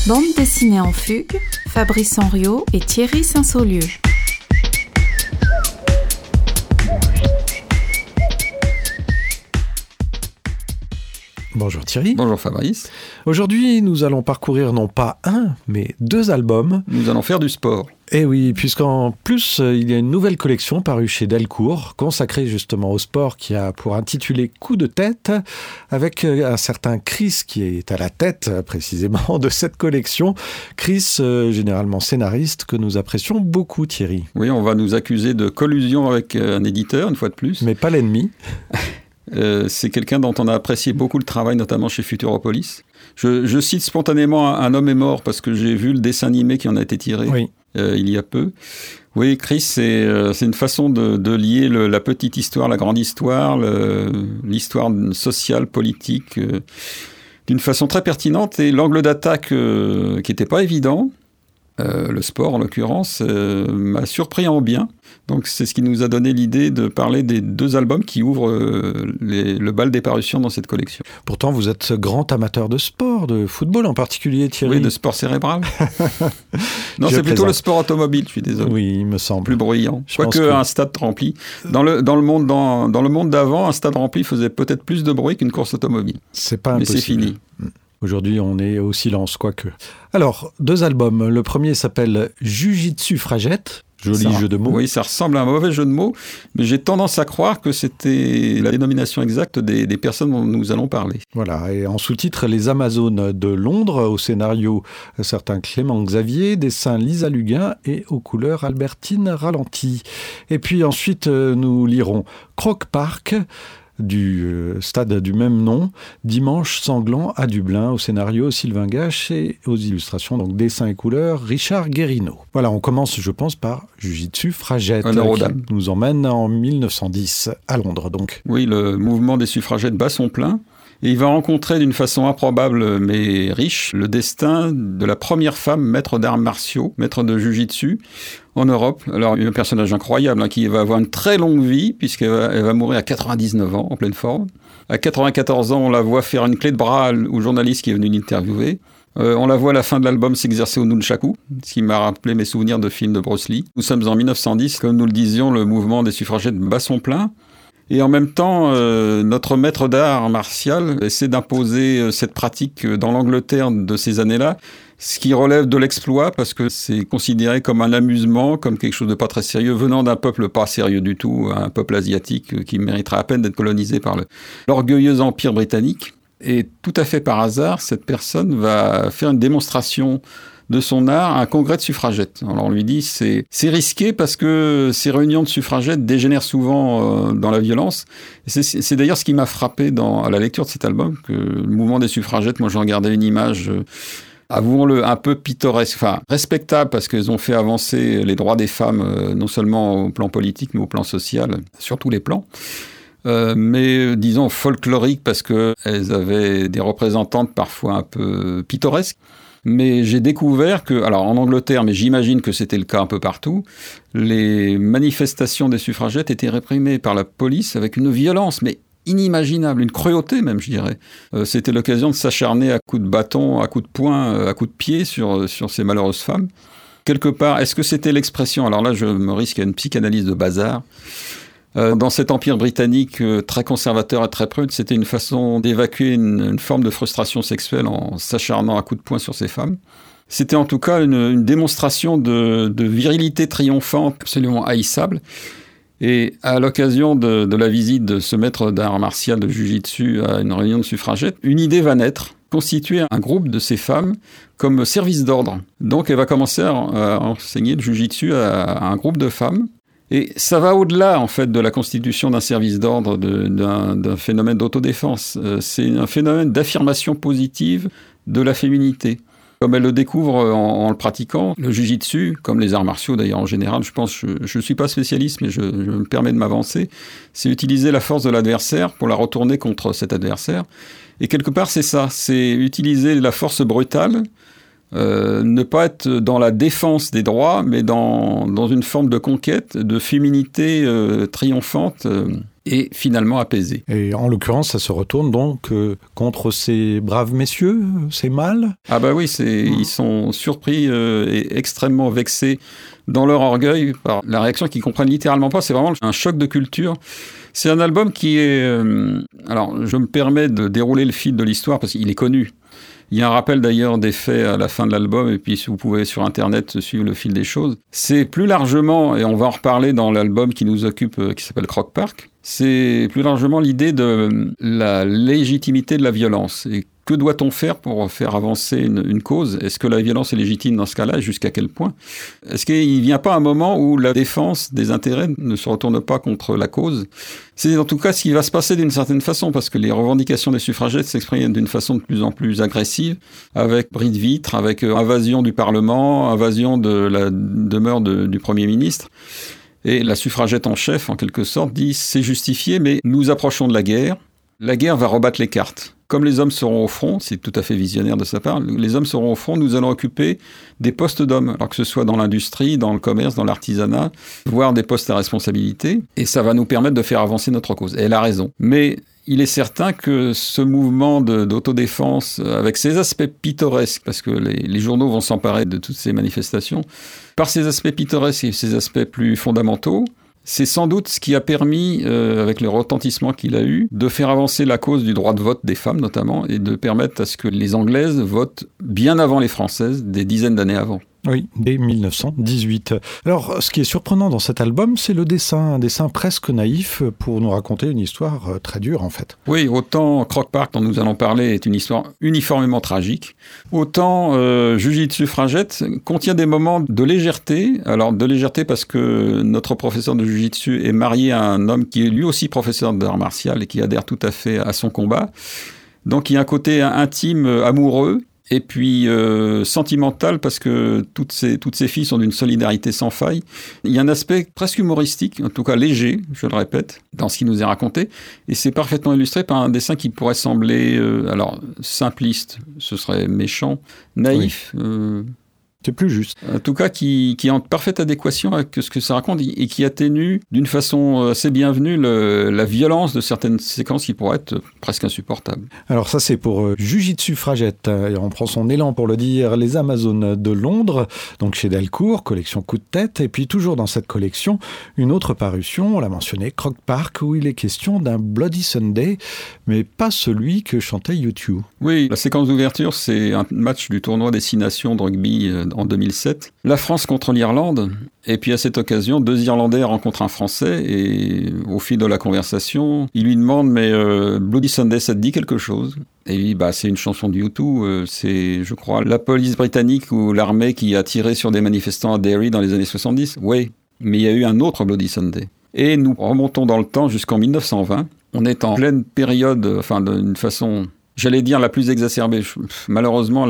Bande dessinée en fugue, Fabrice Henriot et Thierry Saint-Saulieu. Bonjour Thierry. Bonjour Fabrice. Aujourd'hui, nous allons parcourir non pas un, mais 2 albums. Nous allons faire du sport. Eh oui, puisqu'en plus, il y a une nouvelle collection parue chez Delcourt, consacrée justement au sport, qui a pour intitulé Coup de tête, avec un certain Chris qui est à la tête précisément de cette collection. Chris, généralement scénariste, que nous apprécions beaucoup, Thierry. Oui, on va nous accuser de collusion avec un éditeur, une fois de plus. Mais pas l'ennemi. C'est quelqu'un dont on a apprécié beaucoup le travail, notamment chez Futuropolis. Je cite spontanément Un homme est mort, parce que j'ai vu le dessin animé qui en a été tiré il y a peu. Oui, Chris, c'est une façon de lier la petite histoire, la grande histoire, l'histoire sociale, politique, d'une façon très pertinente. Et l'angle d'attaque qui n'était pas évident, le sport en l'occurrence, m'a surpris en bien. Donc c'est ce qui nous a donné l'idée de parler des 2 albums qui ouvrent le bal des parutions dans cette collection. Pourtant, vous êtes grand amateur de sport, de football en particulier, Thierry. Oui, de sport cérébral. Non, c'est plutôt le sport automobile, je suis désolé. Oui, il me semble. Plus bruyant. Quoique un stade rempli. Dans le monde d'avant, un stade rempli faisait peut-être plus de bruit qu'une course automobile. C'est pas impossible. Mais c'est fini. Aujourd'hui, on est au silence, quoique. Alors, 2 albums. Le premier s'appelle Jujitsu Fragette. Joli jeu de mots. Oui, ça ressemble à un mauvais jeu de mots, mais j'ai tendance à croire que c'était la dénomination exacte des personnes dont nous allons parler. Voilà, et en sous-titre, Les Amazones de Londres, au scénario un certain Clément Xavier, dessin Lisa Luguin et aux couleurs Albertine Ralenti. Et puis ensuite, nous lirons Croque Park, du stade du même nom, Dimanche sanglant à Dublin, au scénario Sylvain Gache et aux illustrations, donc dessin et couleurs, Richard Guérino. Voilà, on commence, je pense, par Jujitsu Fragette, qui nous emmène en 1910, à Londres donc. Oui, le mouvement des suffragettes bat son plein. Et il va rencontrer d'une façon improbable mais riche le destin de la première femme maître d'arts martiaux, maître de Jiu-Jitsu en Europe. Alors, un personnage incroyable qui va avoir une très longue vie puisqu'elle va mourir à 99 ans, en pleine forme. À 94 ans, on la voit faire une clé de bras au journaliste qui est venu l'interviewer. On la voit à la fin de l'album s'exercer au nunchaku, ce qui m'a rappelé mes souvenirs de films de Bruce Lee. Nous sommes en 1910, comme nous le disions, le mouvement des suffragettes bat son plein. Et en même temps, notre maître d'art martial essaie d'imposer cette pratique dans l'Angleterre de ces années-là, ce qui relève de l'exploit parce que c'est considéré comme un amusement, comme quelque chose de pas très sérieux, venant d'un peuple pas sérieux du tout, un peuple asiatique qui mériterait à peine d'être colonisé par l'orgueilleux empire britannique. Et tout à fait par hasard, cette personne va faire une démonstration de son art à un congrès de suffragettes. Alors on lui dit c'est risqué parce que ces réunions de suffragettes dégénèrent souvent dans la violence. Et c'est d'ailleurs ce qui m'a frappé à la lecture de cet album, que le mouvement des suffragettes, moi j'en regardais une image, avouons-le, un peu pittoresque, enfin respectable parce qu'elles ont fait avancer les droits des femmes, non seulement au plan politique mais au plan social, sur tous les plans. Mais disons folklorique parce qu'elles avaient des représentantes parfois un peu pittoresques. Mais j'ai découvert que, alors en Angleterre, mais j'imagine que c'était le cas un peu partout, les manifestations des suffragettes étaient réprimées par la police avec une violence, mais inimaginable, une cruauté même, je dirais. C'était l'occasion de s'acharner à coups de bâton, à coups de poing, à coups de pied sur ces malheureuses femmes. Quelque part, est-ce que c'était l'expression, alors là je me risque à une psychanalyse de bazar, dans cet empire britannique très conservateur et très prude, c'était une façon d'évacuer une forme de frustration sexuelle en s'acharnant à coups de poing sur ces femmes. C'était en tout cas une démonstration de virilité triomphante absolument haïssable. Et à l'occasion de la visite de ce maître d'art martial de Jiu-Jitsu à une réunion de suffragettes, une idée va naître, constituer un groupe de ces femmes comme service d'ordre. Donc elle va commencer à enseigner le Jiu-Jitsu à un groupe de femmes. Et ça va au-delà, en fait, de la constitution d'un service d'ordre, d'un phénomène d'autodéfense. C'est un phénomène d'affirmation positive de la féminité. Comme elle le découvre en le pratiquant, le jiu-jitsu, comme les arts martiaux d'ailleurs en général, je pense, je ne suis pas spécialiste, mais je me permets de m'avancer, c'est utiliser la force de l'adversaire pour la retourner contre cet adversaire. Et quelque part, c'est ça, c'est utiliser la force brutale, ne pas être dans la défense des droits, mais dans une forme de conquête, de féminité triomphante, et finalement apaisé. Et en l'occurrence, ça se retourne donc contre ces braves messieurs, ces mâles ? Ah bah oui, ils sont surpris et extrêmement vexés dans leur orgueil par la réaction qu'ils comprennent littéralement pas. C'est vraiment un choc de culture. C'est un album qui est... alors, je me permets de dérouler le fil de l'histoire parce qu'il est connu. Il y a un rappel d'ailleurs des faits à la fin de l'album, et puis si vous pouvez sur Internet suivre le fil des choses. C'est plus largement, et on va en reparler dans l'album qui nous occupe, qui s'appelle Croke Park, c'est plus largement l'idée de la légitimité de la violence. Et que doit-on faire pour faire avancer une cause ? Est-ce que la violence est légitime dans ce cas-là ? Jusqu'à quel point ? Est-ce qu'il ne vient pas un moment où la défense des intérêts ne se retourne pas contre la cause ? C'est en tout cas ce qui va se passer d'une certaine façon, parce que les revendications des suffragettes s'expriment d'une façon de plus en plus agressive, avec bris de vitre, avec invasion du Parlement, invasion de la demeure du Premier ministre. Et la suffragette en chef, en quelque sorte, dit « c'est justifié, mais nous approchons de la guerre. La guerre va rebattre les cartes. Comme les hommes seront au front, c'est tout à fait visionnaire de sa part, les hommes seront au front, nous allons occuper des postes d'hommes, alors que ce soit dans l'industrie, dans le commerce, dans l'artisanat, voire des postes à responsabilité, et ça va nous permettre de faire avancer notre cause. Et elle a raison. Mais il est certain que ce mouvement d'autodéfense, avec ses aspects pittoresques, parce que les journaux vont s'emparer de toutes ces manifestations, par ses aspects pittoresques et ses aspects plus fondamentaux, c'est sans doute ce qui a permis, avec le retentissement qu'il a eu, de faire avancer la cause du droit de vote des femmes notamment, et de permettre à ce que les Anglaises votent bien avant les Françaises, des dizaines d'années avant. Oui, dès 1918. Alors, ce qui est surprenant dans cet album, c'est le dessin, un dessin presque naïf pour nous raconter une histoire très dure en fait. Oui, autant Croke Park, dont nous allons parler, est une histoire uniformément tragique, autant Jujitsu Suffragette contient des moments de légèreté. Alors, de légèreté parce que notre professeur de Jujitsu est marié à un homme qui est lui aussi professeur d'art martial et qui adhère tout à fait à son combat. Donc, il y a un côté intime, amoureux, et puis sentimental parce que toutes ces filles sont d'une solidarité sans faille. Il y a un aspect presque humoristique, en tout cas léger, je le répète, dans ce qui nous est raconté, et c'est parfaitement illustré par un dessin qui pourrait sembler, alors simpliste, ce serait méchant, naïf. Oui. C'est plus juste. En tout cas, qui est en parfaite adéquation avec ce que ça raconte et qui atténue d'une façon assez bienvenue la violence de certaines séquences qui pourraient être presque insupportables. Alors ça, c'est pour Jujitsu Suffragette. Et on prend son élan pour le dire, Les Amazones de Londres, donc chez Delcourt, collection Coup de tête. Et puis toujours dans cette collection, une autre parution, on l'a mentionné, Croke Park, où il est question d'un Bloody Sunday, mais pas celui que chantait U2. Oui, la séquence d'ouverture, c'est un match du tournoi des 6 nations de rugby en 2007. La France contre l'Irlande. Et puis à cette occasion, 2 Irlandais rencontrent un Français et au fil de la conversation, il lui demande « Mais Bloody Sunday, ça te dit quelque chose ?» Et il dit « C'est une chanson de U2, c'est, je crois, la police britannique ou l'armée qui a tiré sur des manifestants à Derry dans les années 70. » Oui, mais il y a eu un autre Bloody Sunday. Et nous remontons dans le temps jusqu'en 1920. On est en pleine période, enfin d'une façon, j'allais dire la plus exacerbée. Malheureusement,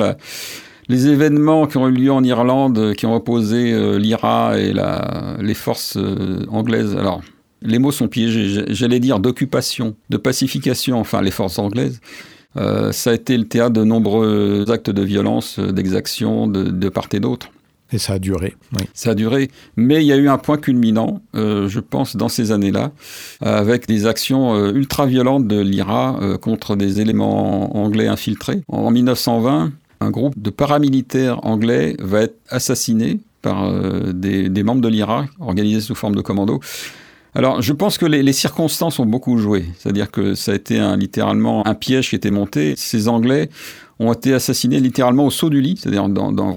les événements qui ont eu lieu en Irlande, qui ont opposé l'IRA et les forces anglaises, alors les mots sont piégés, j'allais dire d'occupation, de pacification, enfin les forces anglaises, ça a été le théâtre de nombreux actes de violence, d'exaction de part et d'autre. Et ça a duré, oui. Ça a duré, mais il y a eu un point culminant, je pense, dans ces années-là, avec des actions ultra-violentes de l'IRA contre des éléments anglais infiltrés. En 1920, un groupe de paramilitaires anglais va être assassiné par des membres de l'IRA, organisés sous forme de commando. Alors, je pense que les circonstances ont beaucoup joué. C'est-à-dire que ça a été littéralement un piège qui était monté. Ces Anglais ont été assassinés littéralement au saut du lit, c'est-à-dire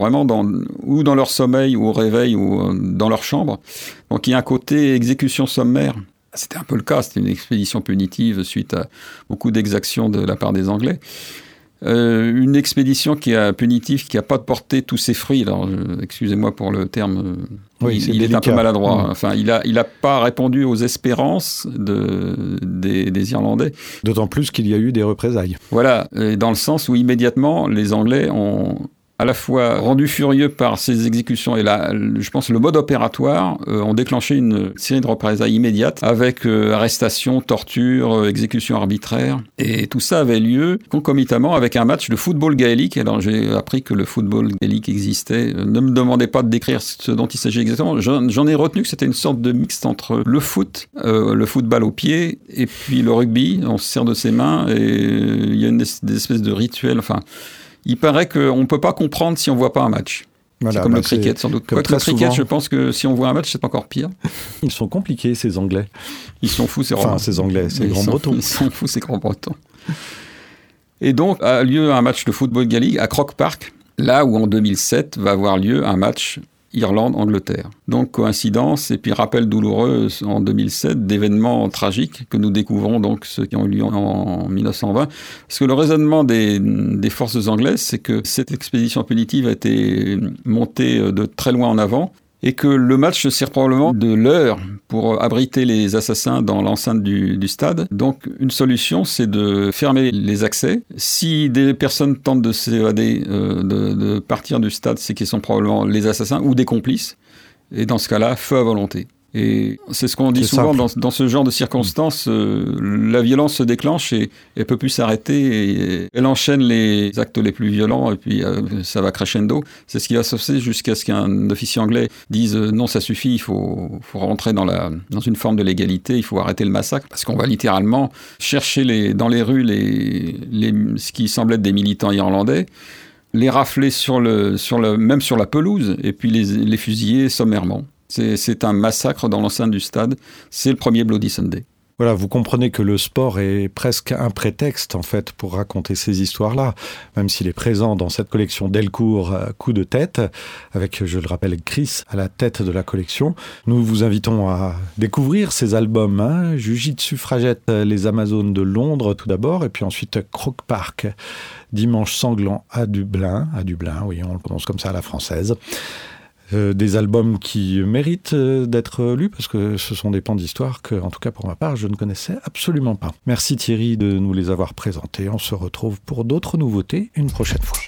ou dans leur sommeil, ou au réveil, ou dans leur chambre. Donc, il y a un côté exécution sommaire. C'était un peu le cas, c'était une expédition punitive suite à beaucoup d'exactions de la part des Anglais. Une expédition punitive qui n'a pas porté tous ses fruits. Alors, excusez-moi pour le terme, oui, il est un peu maladroit. Enfin, il a pas répondu aux espérances des Irlandais. D'autant plus qu'il y a eu des représailles. Voilà, dans le sens où immédiatement, les Anglais ont à la fois rendus furieux par ces exécutions et là, je pense le mode opératoire ont déclenché une série de représailles immédiates avec arrestation, torture, exécution arbitraire. Et tout ça avait lieu concomitamment avec un match de football gaélique. Alors j'ai appris que le football gaélique existait. Ne me demandez pas de décrire ce dont il s'agit exactement. J'en ai retenu que c'était une sorte de mixte entre le foot, le football au pied, et puis le rugby. On se sert de ses mains et il y a des espèces de rituels. Enfin, il paraît qu'on ne peut pas comprendre si on ne voit pas un match. Voilà, c'est comme le cricket, sans doute. Quoique le cricket, je pense que si on voit un match, c'est encore pire. Ils sont compliqués, ces Anglais. Ils sont fous, ces Anglais, ces Grands-Bretons. Ils sont fous, ces Grands-Bretons. Et donc, a lieu un match de football gaélique à Croke Park, là où en 2007 va avoir lieu un match Irlande-Angleterre. Donc, coïncidence et puis rappel douloureux en 2007 d'événements tragiques que nous découvrons, donc ceux qui ont eu lieu en 1920. Parce que le raisonnement des forces anglaises, c'est que cette expédition punitive a été montée de très loin en avant et que le match se sert probablement de leurre pour abriter les assassins dans l'enceinte du stade. Donc, une solution, c'est de fermer les accès. Si des personnes tentent de s'évader, de partir du stade, c'est qu'ils sont probablement les assassins ou des complices. Et dans ce cas-là, feu à volonté. Et c'est ce qu'on dit souvent dans ce genre de circonstances, la violence se déclenche et elle ne peut plus s'arrêter et elle enchaîne les actes les plus violents et puis ça va crescendo. C'est ce qui va se passer jusqu'à ce qu'un officier anglais dise non, ça suffit, il faut rentrer dans une forme de légalité, il faut arrêter le massacre parce qu'on va littéralement chercher dans les rues ce qui semble être des militants irlandais, les rafler même sur la pelouse et puis les fusiller sommairement. C'est un massacre dans l'enceinte du stade. C'est le premier Bloody Sunday. Voilà, vous comprenez que le sport est presque un prétexte, en fait, pour raconter ces histoires-là, même s'il est présent dans cette collection Delcourt Coup de tête, avec, je le rappelle, Chris à la tête de la collection. Nous vous invitons à découvrir ces albums, Jiu-Jitsu Fragette, Les Amazones de Londres, tout d'abord, et puis ensuite Croke Park, Dimanche sanglant à Dublin, oui, on le prononce comme ça à la française. Des albums qui méritent d'être lus parce que ce sont des pans d'histoire que, en tout cas pour ma part, je ne connaissais absolument pas. Merci Thierry de nous les avoir présentés. On se retrouve pour d'autres nouveautés une prochaine fois.